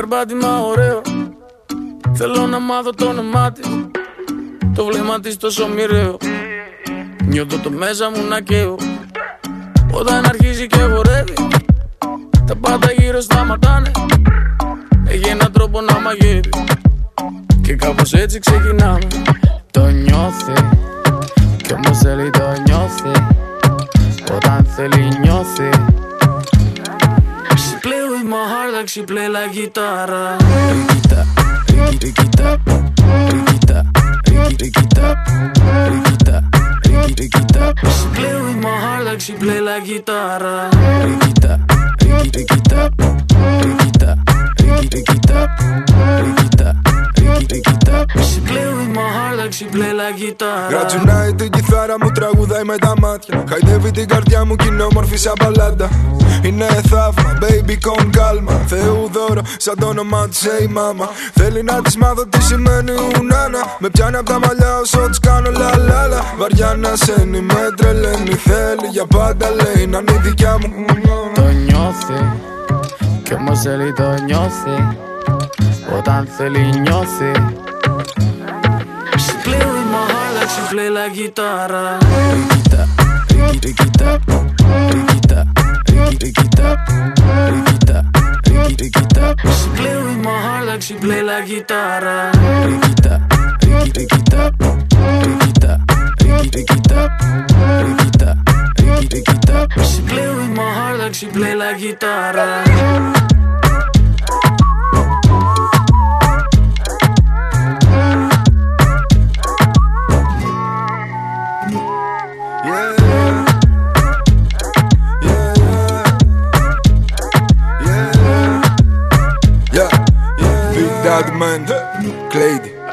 περπάτημα ωραίο. Θέλω να μάθω το όνομά της, το βλέμμα της τόσο μοιραίο. Νιώθω το μέσα μου να καίω όταν αρχίζει και χορεύει. Τα πάντα γύρω σταματάνε, έχει έναν τρόπο να μαγεύει. Και κάπως έτσι ξεκινάμε. Το νιώθει κι όμως θέλει το νιώθει. Όταν θέλει νιώθει. She play with my heart like she play like guitarra. Riquita, riquita, riquita, riquita, riquita, riquita. She play with my heart like she play like guitarra. Riquita, riquita, riquita, riquita, riquita, riquita. She play with my heart like she play like guitarra. Ρατσουνάει την κιθάρα μου, τραγουδάει με τα μάτια. Χαϊδεύει την καρδιά μου κι είναι όμορφη σαν μπαλάντα. Είναι θαύμα, baby con calma. Θεού δώρο, σαν το όνομα της, hey mama. Θέλει να της μάθω τι σημαίνει ουνάνα. Με πιάνει απ' τα μαλλιά όσο της κάνω λαλάλα. Βαριά να σένει, με τρελαίνει. Θέλει για πάντα λέει να είναι η δικιά μου. Το νιώθει κι όμως θέλει το νιώθει. Όταν θέλει νιώθει. She play with my heart like she play like guitarra. Riquita, riquita, riquita, riquita, riquita, riquita. She play with my heart like she play like guitarra. Riquita, riquita, riquita, riquita, riquita, riquita. She play with my heart like she play like guitarra. Man, Clady.